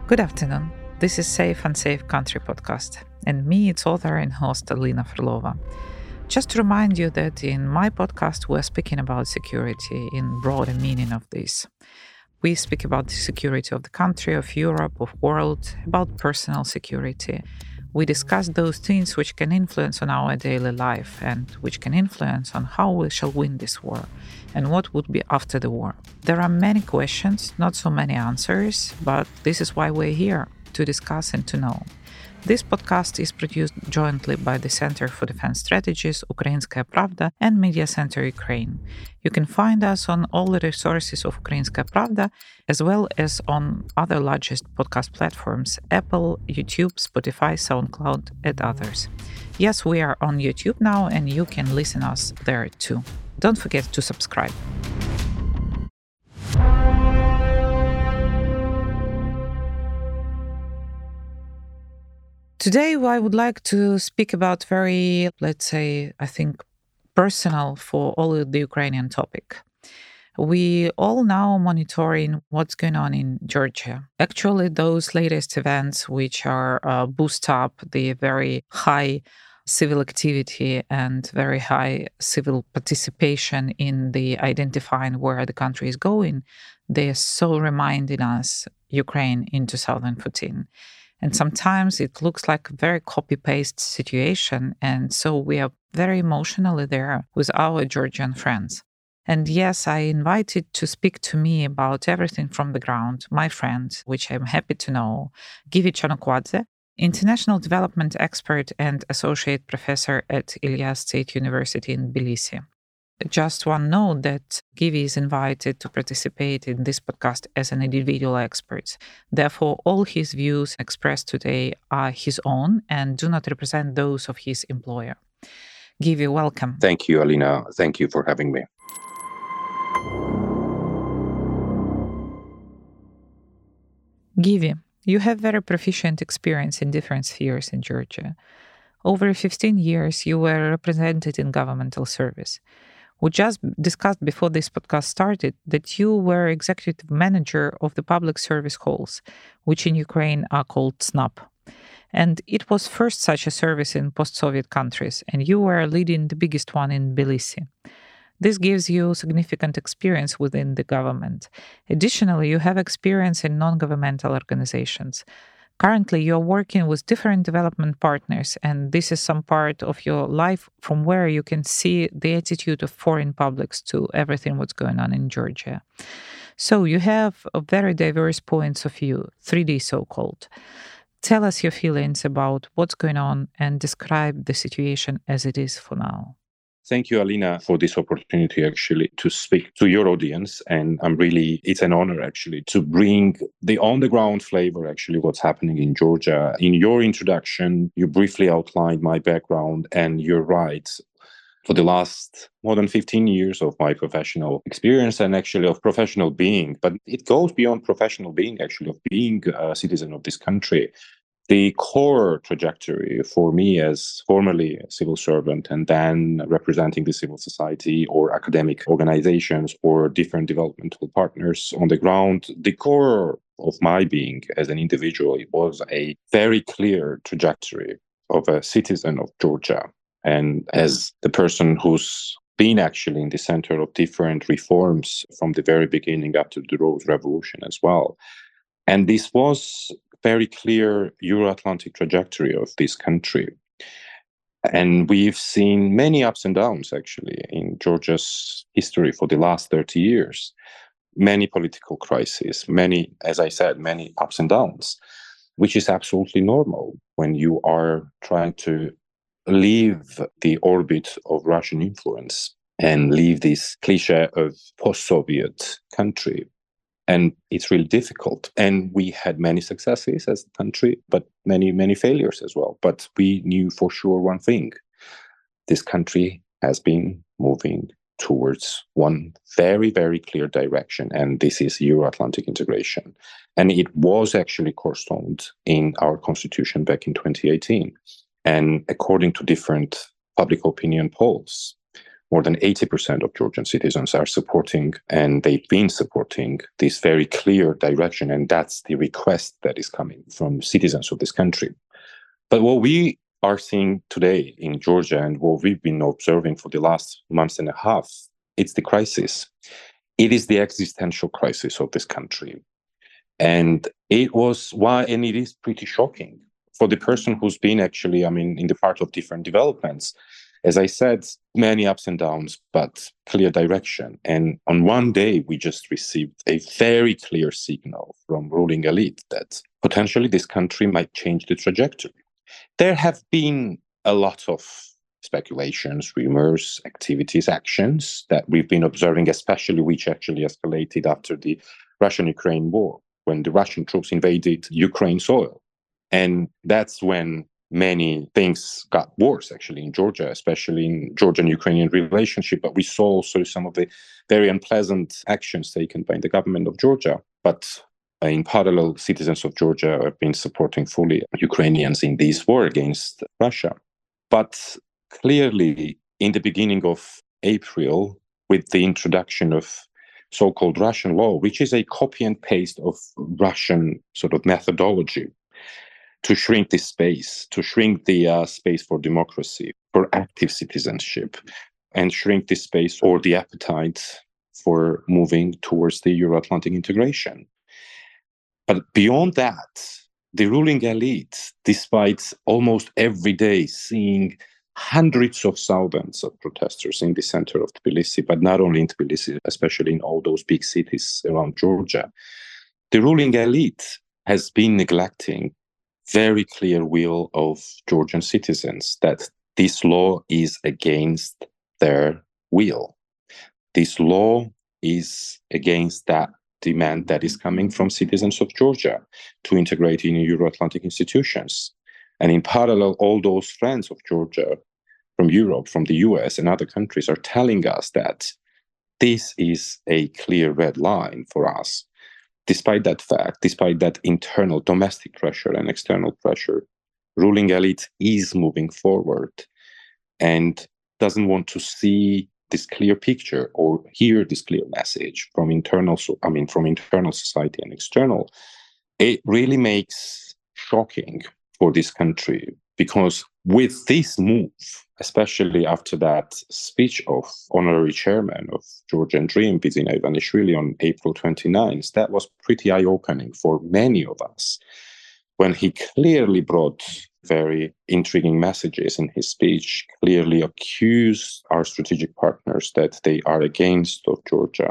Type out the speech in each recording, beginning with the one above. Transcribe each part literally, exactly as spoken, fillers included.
Good afternoon. This is Safe and Safe Country podcast, and me, its author and host, Alina Frlova. Just to remind you that in my podcast, we're speaking about security in broader meaning of this. We speak about the security of the country, of Europe, of world, about personal security. We discuss those things which can influence on our daily life and which can influence on how we shall win this war and what would be after the war. There are many questions, not so many answers, but this is why we're here, to discuss and to know. This podcast is produced jointly by the Center for Defense Strategies, Ukrainskaya Pravda, and Media Center Ukraine. You can find us on all the resources of Ukrainskaya Pravda, as well as on other largest podcast platforms, Apple, YouTube, Spotify, SoundCloud, and others. Yes, we are on YouTube now, and you can listen us there too. Don't forget to subscribe. Today, I would like to speak about very, let's say, I think, personal for all of the Ukrainian topic. We all now monitoring what's going on in Georgia. Actually, those latest events which are uh, boost up the very high civil activity and very high civil participation in the identifying where the country is going, they are so reminding us Ukraine in two thousand fourteen. And sometimes it looks like a very copy-paste situation. And so we are very emotionally there with our Georgian friends. And yes, I invited to speak to me about everything from the ground, my friend, which I'm happy to know, Givi Chanukwadze, international development expert and associate professor at Ilyas State University in Tbilisi. Just one note that Givi is invited to participate in this podcast as an individual expert. Therefore, all his views expressed today are his own and do not represent those of his employer. Givi, welcome. Thank you, Alina. Thank you for having me. Givi, you have very proficient experience in different spheres in Georgia. Over fifteen years, you were represented in governmental service. We just discussed before this podcast started that you were executive manager of the public service halls, which in Ukraine are called S N A P. And it was first such a service in post-Soviet countries, and you were leading the biggest one in Tbilisi. This gives you significant experience within the government. Additionally, you have experience in non-governmental organizations. Currently, you're working with different development partners, and this is some part of your life from where you can see the attitude of foreign publics to everything what's going on in Georgia. So you have a very diverse points of view, three D so-called. Tell us your feelings about what's going on and describe the situation as it is for now. Thank you, Alina, for this opportunity actually to speak to your audience. And I'm really, it's an honor actually to bring the on-the-ground flavor, actually, what's happening in Georgia. In your introduction, you briefly outlined my background, and you're right. For the last more than fifteen years of my professional experience and actually of professional being, but it goes beyond professional being, actually, of being a citizen of this country. The core trajectory for me as formerly a civil servant and then representing the civil society or academic organizations or different developmental partners on the ground, the core of my being as an individual, it was a very clear trajectory of a citizen of Georgia. And as the person who's been actually in the center of different reforms from the very beginning up to the Rose Revolution as well. And this was very clear Euro-Atlantic trajectory of this country. And we've seen many ups and downs, actually, in Georgia's history for the last thirty years. Many political crises, many, as I said, many ups and downs, which is absolutely normal when you are trying to leave the orbit of Russian influence and leave this cliche of post-Soviet country. And it's really difficult. And we had many successes as a country, but many, many failures as well. But we knew for sure one thing. This country has been moving towards one very, very clear direction. And this is Euro-Atlantic integration. And it was actually cornerstoned in our constitution back in twenty eighteen. And according to different public opinion polls, more than eighty percent of Georgian citizens are supporting, and they've been supporting this very clear direction. And that's the request that is coming from citizens of this country. But what we are seeing today in Georgia and what we've been observing for the last month and a half, it's the crisis. It is the existential crisis of this country. And it was why, and it is pretty shocking for the person who's been actually, I mean, in the part of different developments. As I said, many ups and downs, but clear direction. And on one day, we just received a very clear signal from ruling elite that potentially this country might change the trajectory. There have been a lot of speculations, rumors, activities, actions that we've been observing, especially which actually escalated after the Russian-Ukraine war, when the Russian troops invaded Ukraine soil. And that's when many things got worse, actually, in Georgia, especially in Georgian-Ukrainian relationship. But we saw also some of the very unpleasant actions taken by the government of Georgia. But in parallel, citizens of Georgia have been supporting fully Ukrainians in this war against Russia. But clearly, in the beginning of April, with the introduction of so-called Russian law, which is a copy and paste of Russian sort of methodology, to shrink the space, to shrink the uh, space for democracy, for active citizenship, and shrink the space or the appetite for moving towards the Euro-Atlantic integration. But beyond that, the ruling elite, despite almost every day seeing hundreds of thousands of protesters in the center of Tbilisi, but not only in Tbilisi, especially in all those big cities around Georgia, the ruling elite has been neglecting very clear will of Georgian citizens that this law is against their will. This law is against that demand that is coming from citizens of Georgia to integrate in Euro-Atlantic institutions. And in parallel, all those friends of Georgia from Europe, from the U S and other countries are telling us that this is a clear red line for us. Despite that fact, despite that internal domestic pressure and external pressure, ruling elite is moving forward and doesn't want to see this clear picture or hear this clear message from internal, I mean, from internal society and external. It really makes shocking for this country, because with this move, especially after that speech of honorary chairman of Georgian Dream, Bidzina Ivanishvili, on April twenty-ninth, that was pretty eye-opening for many of us, when he clearly brought very intriguing messages in his speech, clearly accused our strategic partners that they are against of Georgia,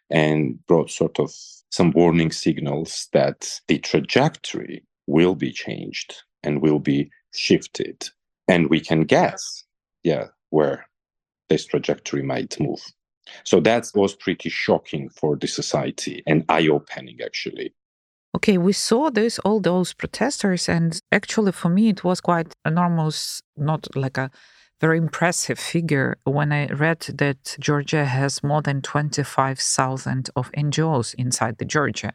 and brought sort of some warning signals that the trajectory will be changed and will be shifted. And we can guess, yeah, where this trajectory might move. So that was pretty shocking for the society and eye-opening, actually. Okay, we saw this, all those protesters, and actually for me it was quite enormous, not like a very impressive figure when I read that Georgia has more than twenty-five thousand of N G Os inside the Georgia.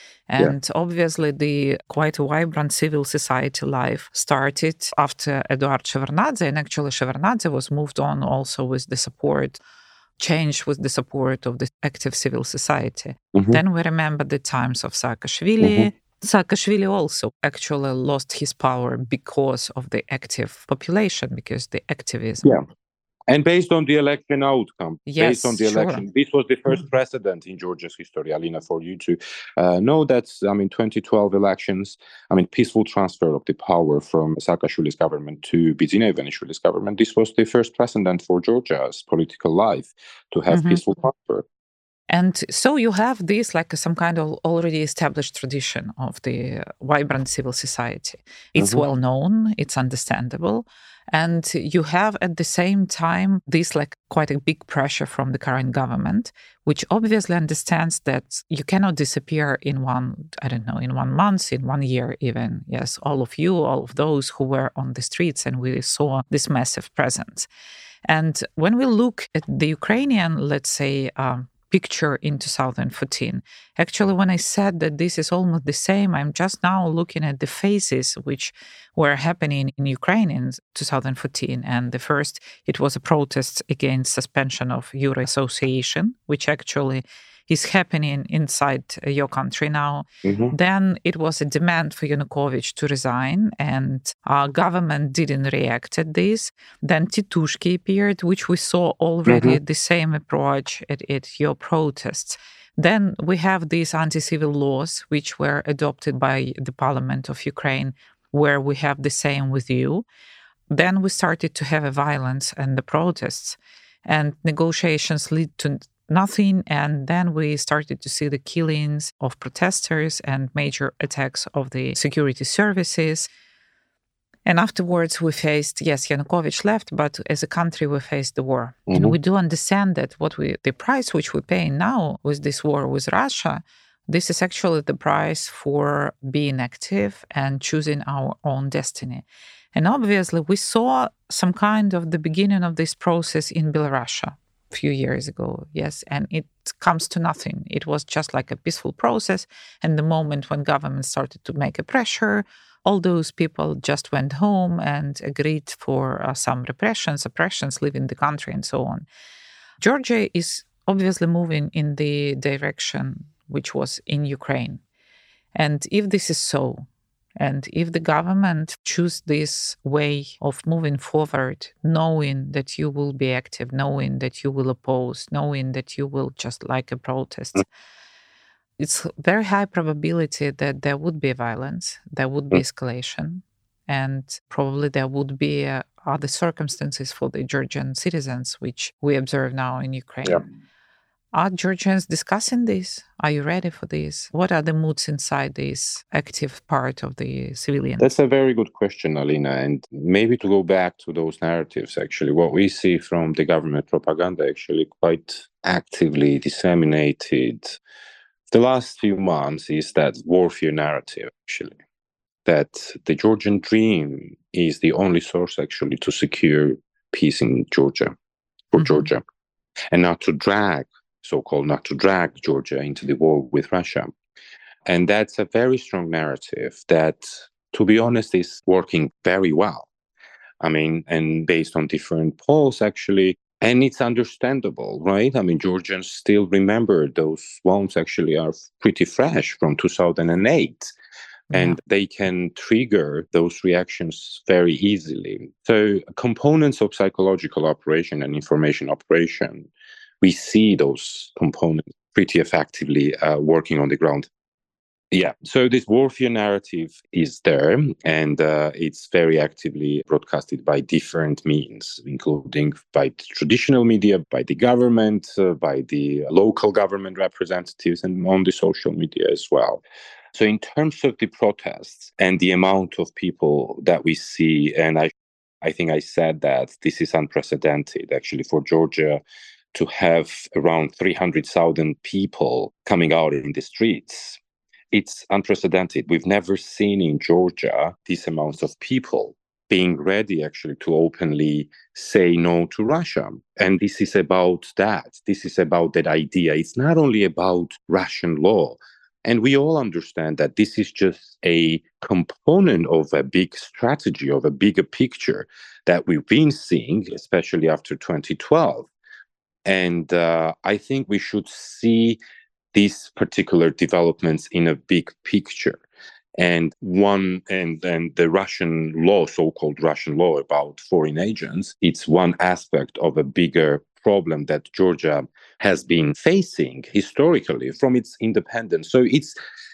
And yeah. Obviously the quite vibrant civil society life started after Eduard Shevardnadze, and actually Shevardnadze was moved on also with the support, change with the support of the active civil society. Mm-hmm. Then we remember the times of Saakashvili. Mm-hmm. Saakashvili also actually lost his power because of the active population, because the activism. Yeah. And based on the election outcome, yes, based on the sure. election, this was the first precedent in Georgia's history, Alina, for you to uh, know that, I mean, twenty twelve elections, I mean, peaceful transfer of the power from Saakashvili's government to Bidzina Ivanishvili's government. This was the first precedent for Georgia's political life to have mm-hmm. peaceful transfer. And so you have this like some kind of already established tradition of the vibrant civil society. It's mm-hmm. well known, it's understandable. And you have at the same time this like quite a big pressure from the current government, which obviously understands that you cannot disappear in one, I don't know, in one month, in one year even. Yes, all of you, all of those who were on the streets, and we saw this massive presence. And when we look at the Ukrainian, let's say, um, picture in two thousand fourteen. Actually, when I said that this is almost the same, I'm just now looking at the phases which were happening in Ukraine in two thousand fourteen. And the first, it was a protest against suspension of Euro Association, which actually is happening inside your country now. Mm-hmm. Then it was a demand for Yanukovych to resign, and our government didn't react at this. Then Titushky appeared, which we saw already Mm-hmm. the same approach at, at your protests. Then we have these anti-civil laws, which were adopted by the parliament of Ukraine, where we have the same with you. Then we started to have a violence and the protests, and negotiations lead to nothing. And then we started to see the killings of protesters and major attacks of the security services. And afterwards, we faced, yes, Yanukovych left, but as a country, we faced the war. Mm-hmm. And we do understand that what we, the price which we pay now with this war with Russia, this is actually the price for being active and choosing our own destiny. And obviously, we saw some kind of the beginning of this process in Belarus a few years ago, yes, and it comes to nothing. It was just like a peaceful process. And the moment when government started to make a pressure, all those people just went home and agreed for uh, some repressions, oppressions, leaving the country and so on. Georgia is obviously moving in the direction which was in Ukraine. And if this is so, and if the government choose this way of moving forward, knowing that you will be active, knowing that you will oppose, knowing that you will just like a protest, it's very high probability that there would be violence, there would be escalation, and probably there would be uh, other circumstances for the Georgian citizens, which we observe now in Ukraine. Yeah. Are Georgians discussing this? Are you ready for this? What are the moods inside this active part of the civilians? That's a very good question, Alina. And maybe to go back to those narratives, actually, what we see from the government propaganda actually quite actively disseminated the last few months is that warfare narrative, actually, that the Georgian dream is the only source, actually, to secure peace in Georgia, for Mhm. Georgia, and not to drag, so-called, not to drag Georgia into the war with Russia. And that's a very strong narrative that, to be honest, is working very well. I mean, and based on different polls, actually, and it's understandable, right? I mean, Georgians still remember those wounds actually are pretty fresh from two thousand eight. And Yeah. they can trigger those reactions very easily. So components of psychological operation and information operation, we see those components pretty effectively uh, working on the ground. Yeah, so this warfare narrative is there, and uh, it's very actively broadcasted by different means, including by the traditional media, by the government, uh, by the local government representatives, and on the social media as well. So in terms of the protests and the amount of people that we see, and I, I think I said that this is unprecedented, actually, for Georgia to have around three hundred thousand people coming out in the streets. It's unprecedented. We've never seen in Georgia these amounts of people being ready actually to openly say no to Russia. And this is about that. This is about that idea. It's not only about Russian law. And we all understand that this is just a component of a big strategy, of a bigger picture that we've been seeing, especially after twenty twelve. And uh, I think we should see these particular developments in a big picture. And one, and and the Russian law, so-called Russian law about foreign agents, it's one aspect of a bigger problem that Georgia has been facing historically from its independence. So it's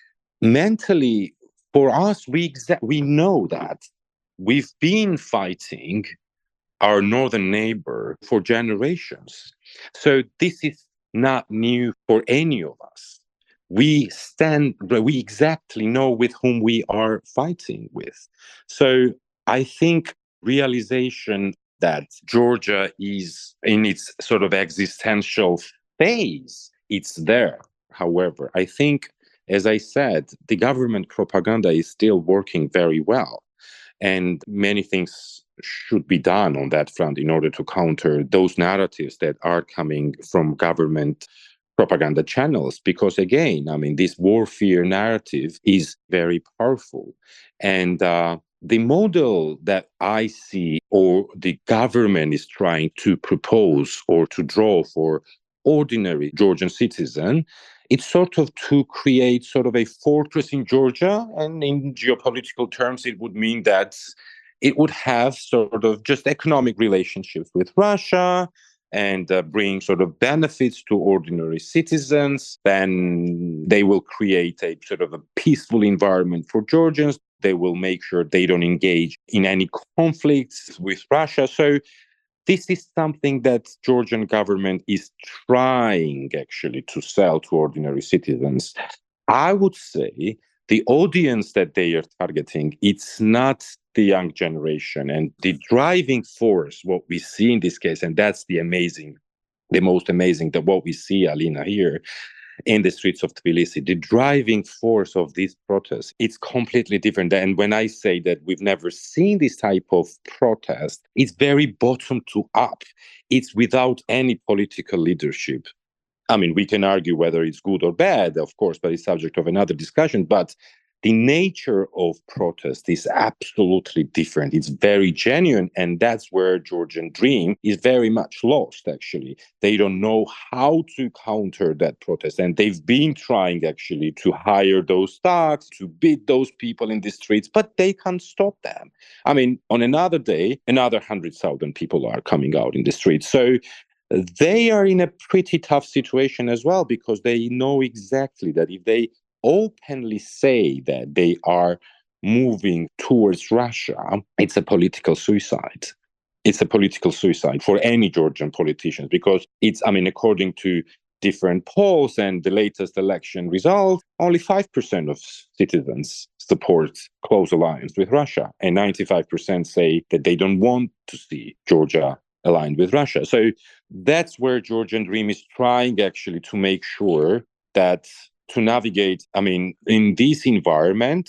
mentally, for us, we exa- we know that we've been fighting our northern neighbor for generations. So this is not new for any of us. We stand, we exactly know with whom we are fighting with. So I think realization that Georgia is in its sort of existential phase, it's there. However, I think, as I said, the government propaganda is still working very well. And many things should be done on that front in order to counter those narratives that are coming from government propaganda channels, because again, I mean, this warfare narrative is very powerful. And uh, the model that I see or the government is trying to propose or to draw for ordinary Georgian citizen, it's sort of to create sort of a fortress in Georgia. And in geopolitical terms, it would mean that it would have sort of just economic relationships with Russia and uh, bring sort of benefits to ordinary citizens. Then they will create a sort of a peaceful environment for Georgians. They will make sure they don't engage in any conflicts with Russia. So this is something that Georgian government is trying actually to sell to ordinary citizens. I would say the audience that they are targeting, it's not the young generation. And the driving force, what we see in this case, and that's the amazing, the most amazing, that what we see, Alina, here in the streets of Tbilisi, the driving force of these protests, it's completely different. And when I say that we've never seen this type of protest, it's very bottom to up. It's without any political leadership. I mean, we can argue whether it's good or bad, of course, but it's subject of another discussion. But the nature of protest is absolutely different. It's very genuine. And that's where Georgian Dream is very much lost, actually. They don't know how to counter that protest. And they've been trying, actually, to hire those thugs, to beat those people in the streets, but they can't stop them. I mean, on another day, another one hundred thousand people are coming out in the streets. So they are in a pretty tough situation as well, because they know exactly that if they openly say that they are moving towards Russia, it's a political suicide. It's a political suicide for any Georgian politicians, because it's, I mean, according to different polls and the latest election result, only five percent of citizens support close alliance with Russia, and ninety-five percent say that they don't want to see Georgia aligned with Russia. So that's where Georgian Dream is trying actually to make sure that to navigate, I mean, in this environment,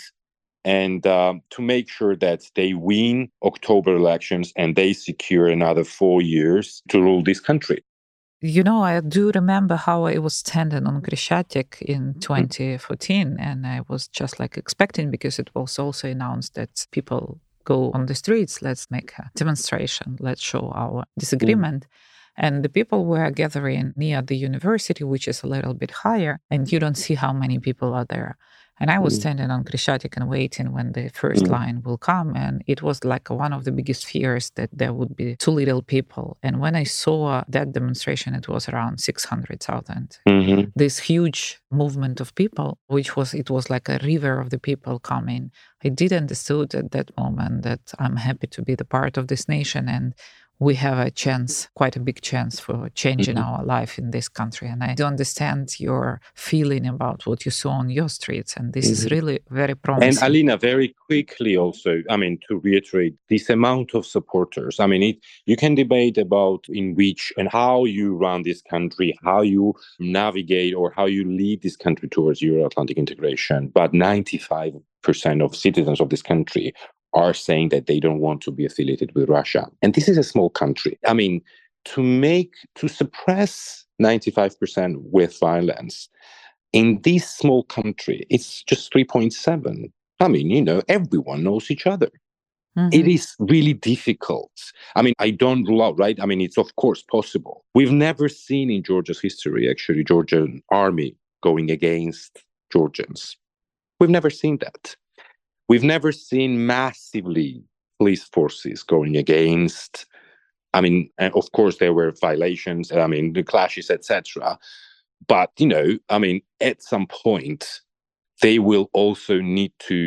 and uh, to make sure that they win October elections and they secure another four years to rule this country. You know, I do remember how I was standing on Krещатик in twenty fourteen, and I was just like expecting, because it was also announced that people go on the streets, let's make a demonstration, let's show our disagreement. Mm. And the people were gathering near the university, which is a little bit higher, and you don't see how many people are there. And I was mm. standing on Krещатик and waiting when the first mm. line will come. And it was like one of the biggest fears that there would be too little people. And when I saw that demonstration, it was around six hundred thousand. Mm-hmm. This huge movement of people, which was, it was like a river of the people coming. I did understood at that moment that I'm happy to be the part of this nation, and we have a chance, quite a big chance, for changing mm-hmm. our life in this country. And I do understand your feeling about what you saw on your streets. And this mm-hmm. is really very promising. And Alina, very quickly also, I mean, to reiterate, this amount of supporters, I mean, it, you can debate about in which and how you run this country, how you navigate or how you lead this country towards Euro-Atlantic integration. But ninety-five percent of citizens of this country are saying that they don't want to be affiliated with Russia. And this is a small country. I mean, to make, to suppress ninety-five percent with violence in this small country, it's just three point seven. I mean, you know, everyone knows each other. Mm-hmm. It is really difficult. I mean, I don't rule out, right? I mean, it's of course possible. We've never seen in Georgia's history, actually, Georgian army going against Georgians. We've never seen that. We've never seen massively police forces going against. I mean, of course, there were violations, I mean, the clashes, et cetera. But, you know, I mean, at some point, they will also need to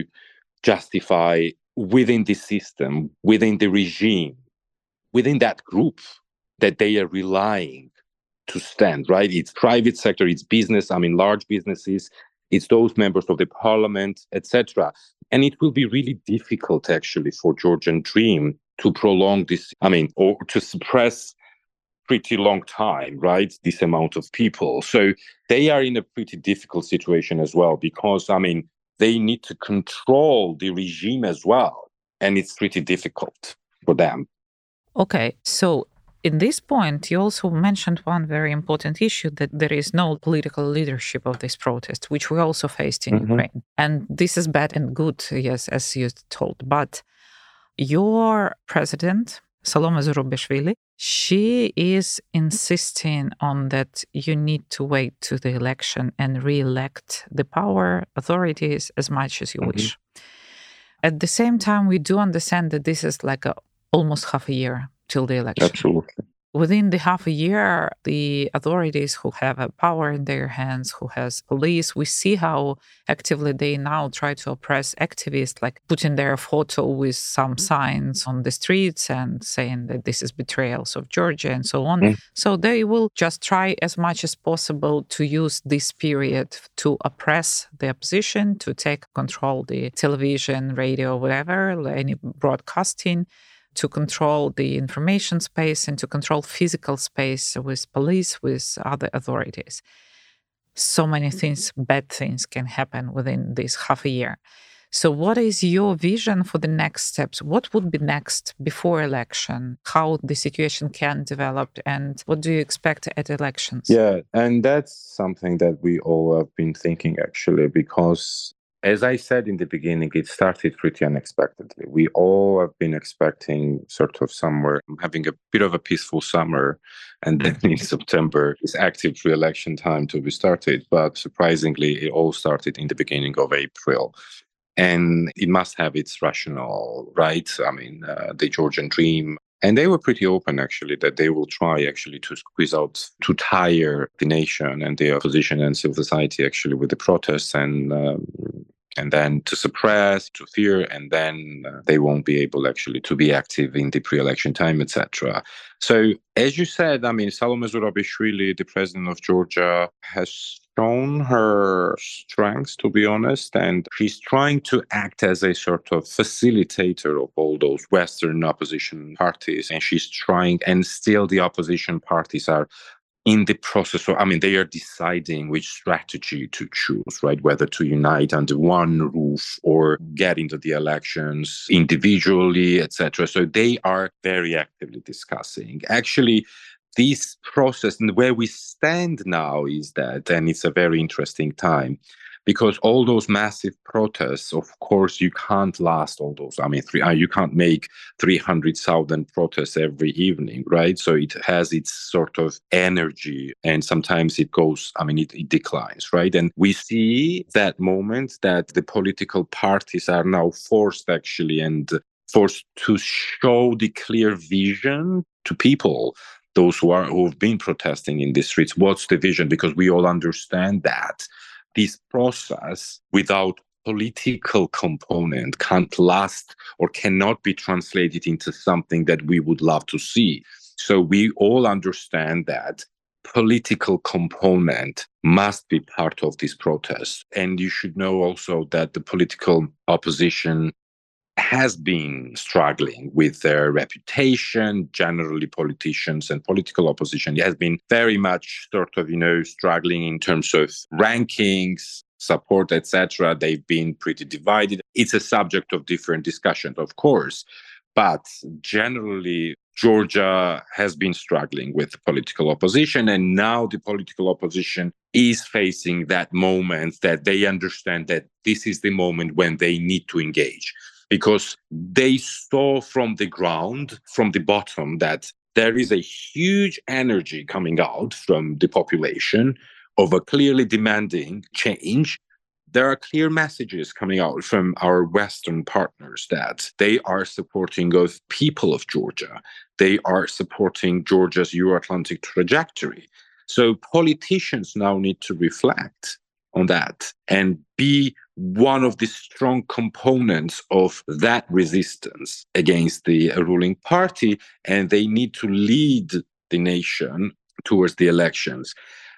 justify within the system, within the regime, within that group, that they are relying to stand, right? It's private sector, it's business, I mean, large businesses, it's those members of the parliament, et cetera. And it will be really difficult, actually, for Georgian Dream to prolong this, I mean, or to suppress pretty long time, right? This amount of people. So they are in a pretty difficult situation as well, because, I mean, they need to control the regime as well. And it's pretty difficult for them. Okay, so In this point, you also mentioned one very important issue, that there is no political leadership of this protest, which we also faced in Mm-hmm. Ukraine. And this is bad and good, yes, as you told. But your president, Salome Zurabishvili, she is insisting on that you need to wait to the election and re-elect the power authorities as much as you Mm-hmm. wish. At the same time, we do understand that this is like a, almost half a year till the election. Absolutely. Within the half a year, the authorities who have a power in their hands, who has police, we see how actively they now try to oppress activists, like putting their photo with some signs on the streets and saying that this is betrayals of Georgia and so on. Mm. So they will just try as much as possible to use this period to oppress the opposition, to take control the television, radio, whatever, any broadcasting, to control the information space and to control physical space with police, with other authorities. So many things, bad things can happen within this half a year. So what is your vision for the next steps? What would be next before election? How the situation can develop, and what do you expect at elections? Yeah, and that's something that we all have been thinking, actually, because as I said in the beginning, it started pretty unexpectedly. We all have been expecting sort of somewhere, having a bit of a peaceful summer, and then in September, this active re-election time to be started. But surprisingly, it all started in the beginning of April. And it must have its rationale, right? I mean, uh, the Georgian dream. And they were pretty open, actually, that they will try actually to squeeze out, to tire the nation and the opposition and civil society actually with the protests, and um, and then to suppress, to fear, and then uh, they won't be able actually to be active in the pre-election time, et cetera. So, as you said, I mean, Salome Zurabishvili, the president of Georgia, has shown her strengths, to be honest, and she's trying to act as a sort of facilitator of all those Western opposition parties, and she's trying, and still the opposition parties are in the process of, I mean, they are deciding which strategy to choose, right? Whether to unite under one roof or get into the elections individually, et cetera. So they are very actively discussing. Actually, this process and where we stand now is that, and it's a very interesting time, because all those massive protests, of course, you can't last all those. I mean, three, uh, you can't make three hundred thousand protests every evening, right? So it has its sort of energy, and sometimes it goes, I mean, it, it declines, right? And we see that moment that the political parties are now forced actually and forced to show the clear vision to people, those who are who have been protesting in the streets. What's the vision? Because we all understand that this process without political component can't last or cannot be translated into something that we would love to see. So we all understand that political component must be part of this protest. And you should know also that the political opposition has been struggling with their reputation. Generally, politicians and political opposition has been very much sort of, you know, struggling in terms of rankings, support, et cetera. They've been pretty divided. It's a subject of different discussions, of course, but generally, Georgia has been struggling with political opposition, and now the political opposition is facing that moment that they understand that this is the moment when they need to engage. Because they saw from the ground, from the bottom, that there is a huge energy coming out from the population of a clearly demanding change. There are clear messages coming out from our Western partners that they are supporting of people of Georgia. They are supporting Georgia's Euro-Atlantic trajectory. So politicians now need to reflect on that and be one of the strong components of that resistance against the ruling party, and they need to lead the nation towards the elections.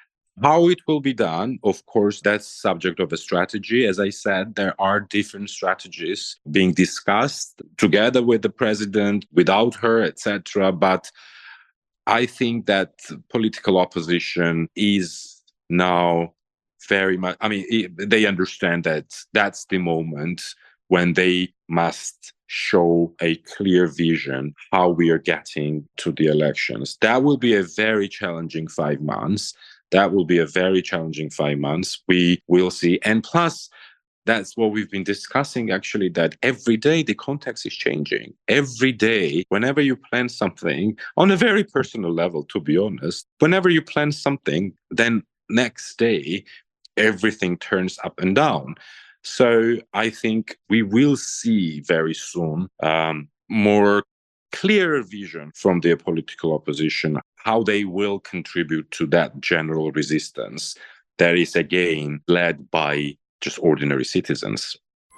How it will be done, of course, that's subject of a strategy. As I said, there are different strategies being discussed together with the president, without her, et cetera. But I think that political opposition is now very much, I mean, it, they understand that that's the moment when they must show a clear vision how we are getting to the elections. That will be a very challenging five months. That will be a very challenging five months. We will see. And plus, that's what we've been discussing, actually, that every day the context is changing. Every day, whenever you plan something, on a very personal level, to be honest, whenever you plan something, then next day, everything turns up and down. So I think we will see very soon um, more clearer vision from the political opposition, how they will contribute to that general resistance that is, again, led by just ordinary citizens.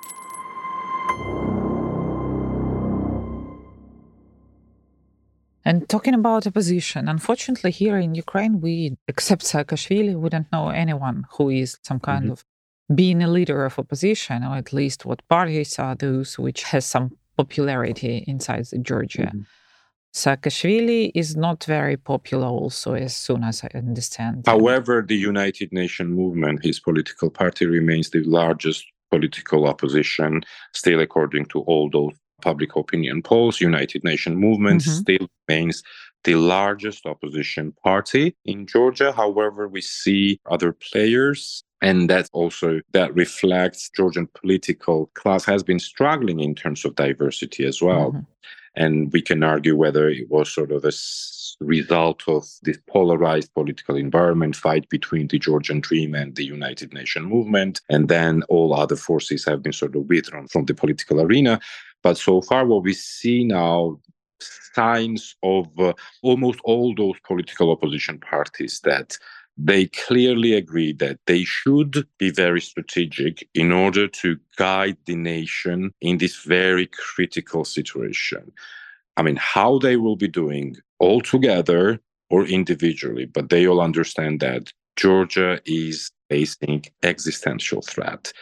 And talking about opposition, unfortunately, here in Ukraine, we, except Saakashvili, we don't know anyone who is some kind mm-hmm. of being a leader of opposition, or at least what parties are those which has some popularity inside Georgia. Mm-hmm. Saakashvili is not very popular also, as soon as I understand. However, the United Nations movement, his political party, remains the largest political opposition, still according to all those public opinion polls. United Nations movement mm-hmm. still remains the largest opposition party in Georgia. However, we see other players, and that also that reflects Georgian political class has been struggling in terms of diversity as well. Mm-hmm. And we can argue whether it was sort of a result of this polarized political environment, fight between the Georgian Dream and the United Nations movement, and then all other forces have been sort of withdrawn from the political arena. But so far, what we see now, signs of uh, almost all those political opposition parties that they clearly agree that they should be very strategic in order to guide the nation in this very critical situation. I mean, how they will be doing all together or individually, but they all understand that Georgia is facing existential threat.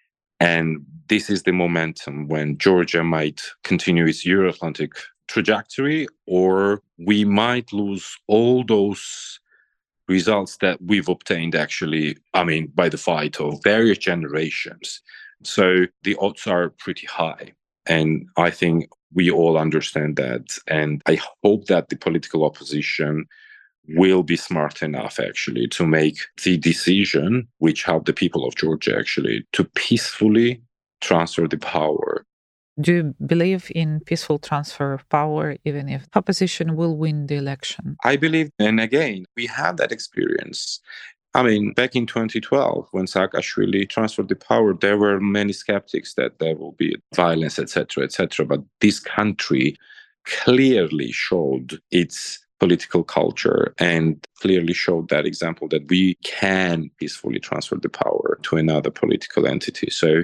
And this is the momentum when Georgia might continue its Euro-Atlantic trajectory, or we might lose all those results that we've obtained, actually, I mean, by the fight of various generations. So the odds are pretty high. And I think we all understand that. And I hope that the political opposition will be smart enough, actually, to make the decision which help the people of Georgia, actually, to peacefully transfer the power. Do you believe in peaceful transfer of power, even if opposition will win the election? I believe, and again, we had that experience. I mean, back in twenty twelve, when Saakashvili transferred the power, there were many skeptics that there will be violence, et cetera, et cetera. But this country clearly showed its political culture and clearly showed that example that we can peacefully transfer the power to another political entity. So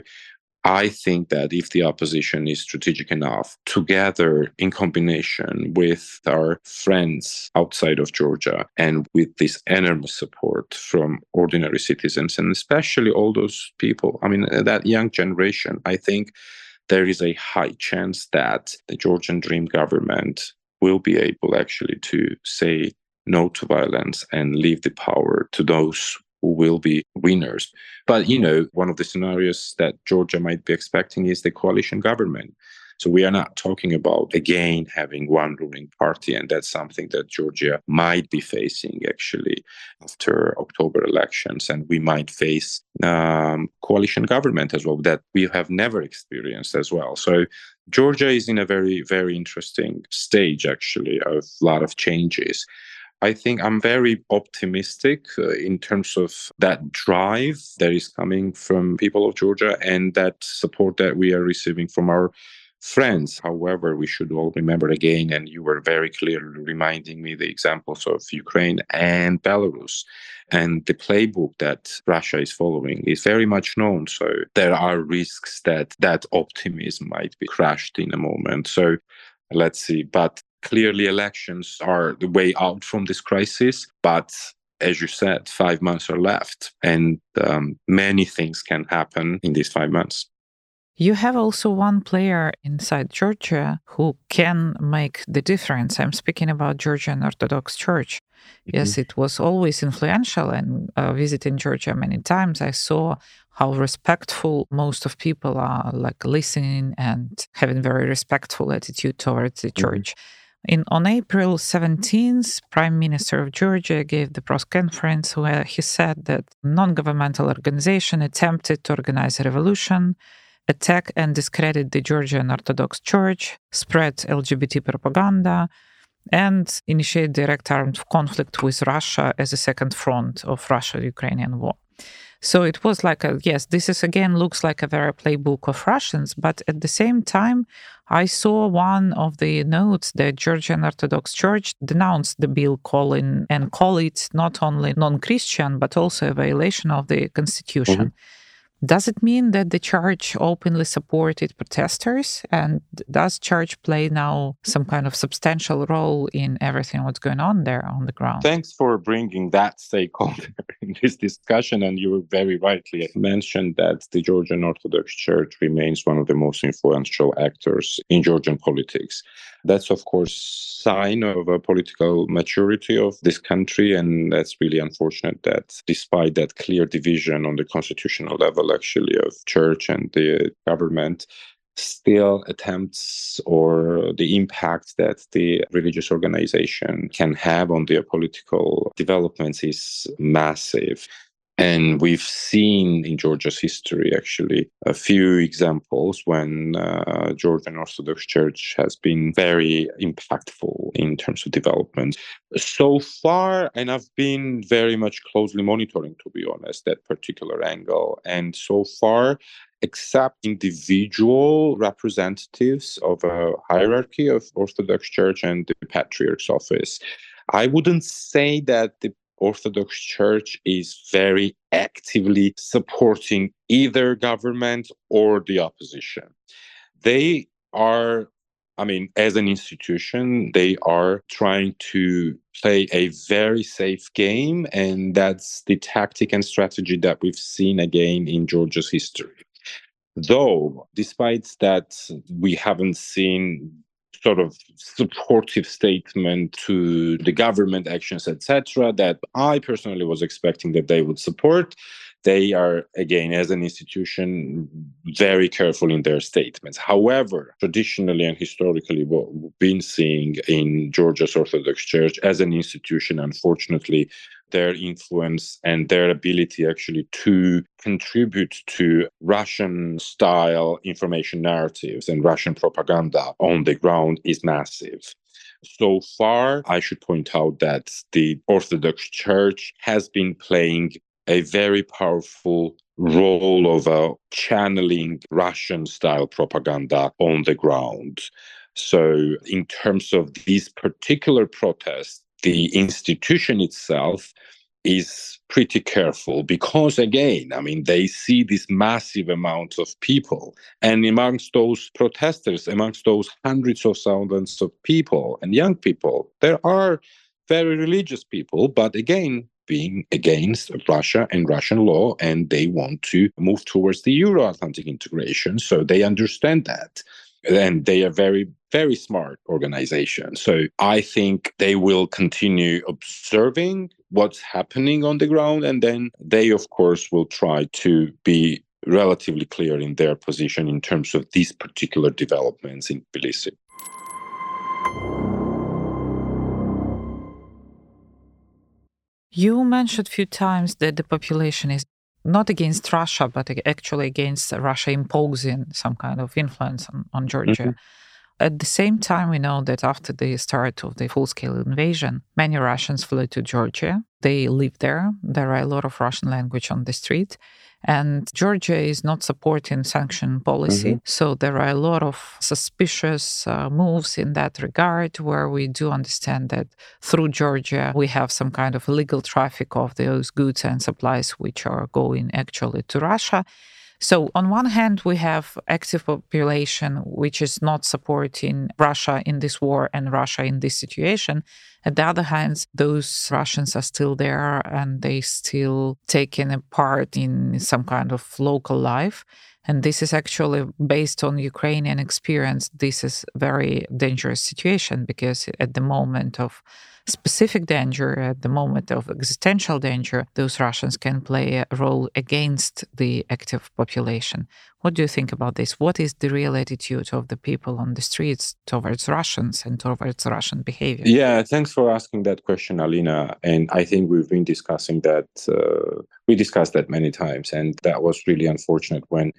I think that if the opposition is strategic enough, together in combination with our friends outside of Georgia and with this enormous support from ordinary citizens, and especially all those people, I mean, that young generation, I think there is a high chance that the Georgian Dream government will be able actually to say no to violence and leave the power to those who will be winners. But, you know, one of the scenarios that Georgia might be expecting is the coalition government. So we are not talking about, again, having one ruling party. And that's something that Georgia might be facing, actually, after October elections. And we might face um, coalition government as well, that we have never experienced as well. So Georgia is in a very, very interesting stage, actually, of a lot of changes. I think I'm very optimistic uh, in terms of that drive that is coming from people of Georgia and that support that we are receiving from our friends. However, we should all remember again, and you were very clearly reminding me the examples of Ukraine and Belarus. And the playbook that Russia is following is very much known. So there are risks that that optimism might be crushed in a moment. So let's see. But clearly, elections are the way out from this crisis. But as you said, five months are left, and um, many things can happen in these five months. You have also one player inside Georgia who can make the difference. I'm speaking about Georgian Orthodox Church. Mm-hmm. Yes, it was always influential, and uh, visiting Georgia many times, I saw how respectful most of people are, like listening and having very respectful attitude towards the church. Mm-hmm. In on April seventeenth, Prime Minister of Georgia gave the press conference where he said that non-governmental organization attempted to organize a revolution, attack and discredit the Georgian Orthodox Church, spread L G B T propaganda, and initiate direct armed conflict with Russia as a second front of Russia-Ukrainian war. So it was like, a, yes, this is again looks like a very playbook of Russians, but at the same time, I saw one of the notes that Georgian Orthodox Church denounced the bill calling and call it not only non-Christian, but also a violation of the constitution. Mm-hmm. Does it mean that the church openly supported protesters? And does church play now some kind of substantial role in everything what's going on there on the ground? Thanks for bringing that stakeholder in this discussion. And you very rightly mentioned that the Georgian Orthodox Church remains one of the most influential actors in Georgian politics. That's, of course, sign of a political maturity of this country. And that's really unfortunate that despite that clear division on the constitutional level, actually, of church and the government, still attempts or the impact that the religious organization can have on their political developments is massive. And we've seen in Georgia's history, actually, a few examples when uh, Georgian Orthodox Church has been very impactful in terms of development. So far, and I've been very much closely monitoring, to be honest, that particular angle. And so far, except individual representatives of a hierarchy of Orthodox Church and the Patriarch's office, I wouldn't say that the Orthodox Church is very actively supporting either government or the opposition. They are, I mean, as an institution, they are trying to play a very safe game, and that's the tactic and strategy that we've seen again in Georgia's history. Though, despite that, we haven't seen sort of supportive statement to the government actions, et cetera, that I personally was expecting that they would support. They are, again, as an institution, very careful in their statements. However, traditionally and historically, what we've been seeing in Georgia's Orthodox Church as an institution, unfortunately, their influence and their ability actually to contribute to Russian-style information narratives and Russian propaganda on the ground is massive. So far, I should point out that the Orthodox Church has been playing a very powerful role of uh, channeling Russian-style propaganda on the ground. So in terms of these particular protests, the institution itself is pretty careful because, again, I mean, they see this massive amount of people. And amongst those protesters, amongst those hundreds of thousands of people and young people, there are very religious people, but again, being against Russia and Russian law, and they want to move towards the Euro-Atlantic integration. So they understand that. And they are very, very smart organization. So I think they will continue observing what's happening on the ground. And then they, of course, will try to be relatively clear in their position in terms of these particular developments in Tbilisi. You mentioned a few times that the population is not against Russia, but actually against Russia imposing some kind of influence on, on Georgia. Mm-hmm. At the same time, we know that after the start of the full-scale invasion, many Russians flew to Georgia. They live there. There are a lot of Russian language on the street. And Georgia is not supporting sanction policy. Mm-hmm. So there are a lot of suspicious uh, moves in that regard, where we do understand that through Georgia, we have some kind of illegal traffic of those goods and supplies which are going actually to Russia. So on one hand, we have active population which is not supporting Russia in this war and Russia in this situation. At the other hand, those Russians are still there and they still taking a part in some kind of local life. And this is actually based on Ukrainian experience. This is a very dangerous situation because at the moment of specific danger, at the moment of existential danger, those Russians can play a role against the active population. What do you think about this? What is the real attitude of the people on the streets towards Russians and towards Russian behavior? Yeah, thanks for asking that question, Alina. And I think we've been discussing that. Uh, we discussed that many times, and that was really unfortunate when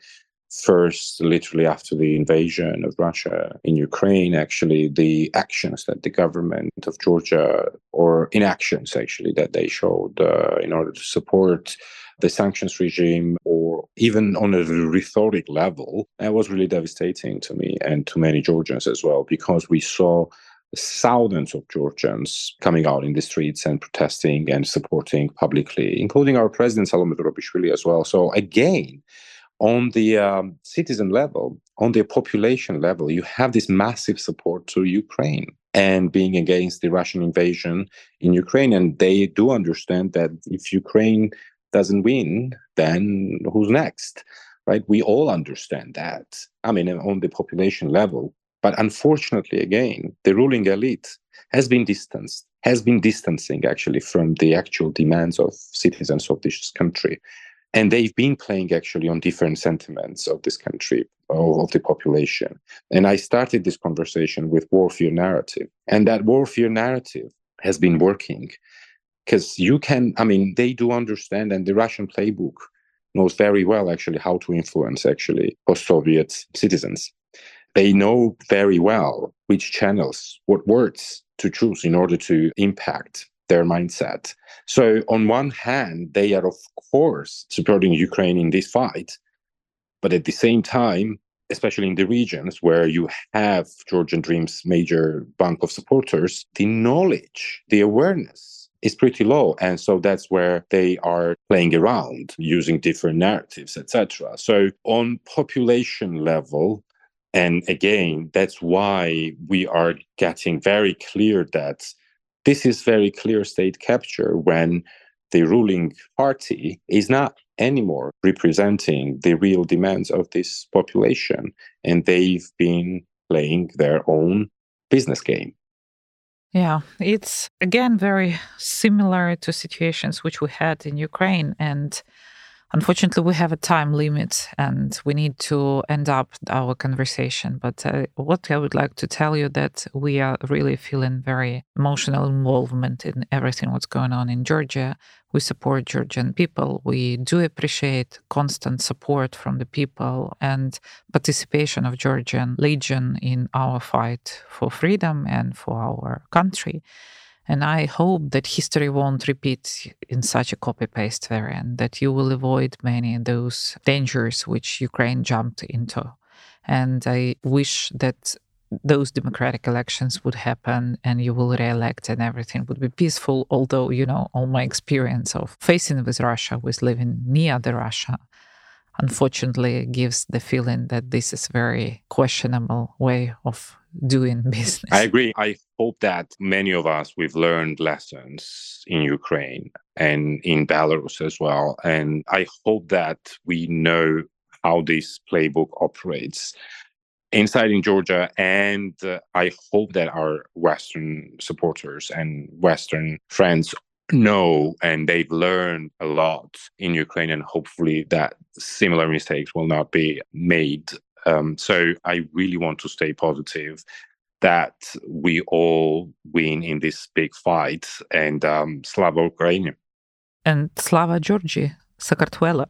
first, literally after the invasion of Russia in Ukraine, actually, the actions that the government of Georgia, or inactions actually, that they showed uh, in order to support the sanctions regime, or even on a rhetoric level, that was really devastating to me and to many Georgians as well, because we saw thousands of Georgians coming out in the streets and protesting and supporting publicly, including our president, Salome Zurabishvili, as well. So again, on the um, citizen level, on the population level, you have this massive support to Ukraine and being against the Russian invasion in Ukraine. And they do understand that if Ukraine doesn't win, then who's next, right? We all understand that. I mean, on the population level. But unfortunately, again, the ruling elite has been distanced, has been distancing actually from the actual demands of citizens of this country. And they've been playing actually on different sentiments of this country, of, of the population. And I started this conversation with warfare narrative. And that warfare narrative has been working. Because you can, I mean, they do understand, and the Russian playbook knows very well actually how to influence actually post-Soviet citizens. They know very well which channels, what words to choose in order to impact their mindset. So on one hand, they are, of course, supporting Ukraine in this fight. But at the same time, especially in the regions where you have Georgian Dream's major bank of supporters, the knowledge, the awareness is pretty low. And so that's where they are playing around, using different narratives, et cetera. So on population level, and again, that's why we are getting very clear that this is very clear state capture when the ruling party is not anymore representing the real demands of this population, and they've been playing their own business game. Yeah, it's again very similar to situations which we had in Ukraine, and unfortunately, we have a time limit and we need to end up our conversation. But uh, what I would like to tell you that we are really feeling very emotional involvement in everything what's going on in Georgia. We support Georgian people. We do appreciate constant support from the people and participation of Georgian Legion in our fight for freedom and for our country. And I hope that history won't repeat in such a copy-paste variant, that you will avoid many of those dangers which Ukraine jumped into. And I wish that those democratic elections would happen and you will re-elect and everything would be peaceful. Although, you know, all my experience of facing with Russia, with living near the Russia, unfortunately gives the feeling that this is a very questionable way of doing business. I agree. I hope that many of us, we've learned lessons in Ukraine and in Belarus as well. And I hope that we know how this playbook operates inside in Georgia. And uh, I hope that our Western supporters and Western friends know and they've learned a lot in Ukraine, and hopefully that similar mistakes will not be made. Um, so I really want to stay positive that we all win in this big fight. And um, Slava Ukraini. And Slava Georgi, Sakartvelo.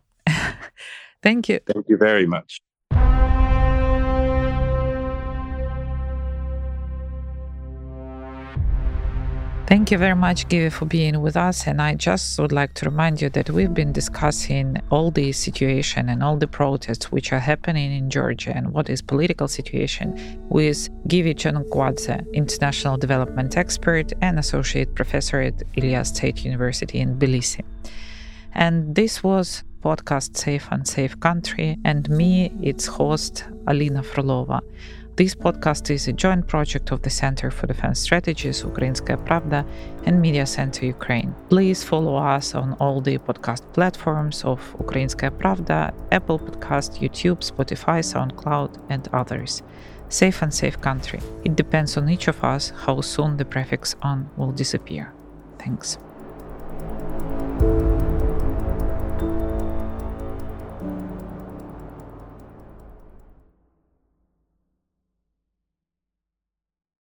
Thank you. Thank you very much. Thank you very much, Givi, for being with us. And I just would like to remind you that we've been discussing all the situation and all the protests which are happening in Georgia and what is political situation with Givi Chernkwadze, international development expert and associate professor at Ilia State University in Tbilisi. And this was podcast Safe and Safe Country, and me, its host, Alina Frolova. This podcast is a joint project of the Center for Defense Strategies, Ukrainskaya Pravda, and Media Center Ukraine. Please follow us on all the podcast platforms of Ukrainskaya Pravda, Apple Podcast, YouTube, Spotify, SoundCloud, and others. Safe and safe country. It depends on each of us how soon the prefix "on" will disappear. Thanks.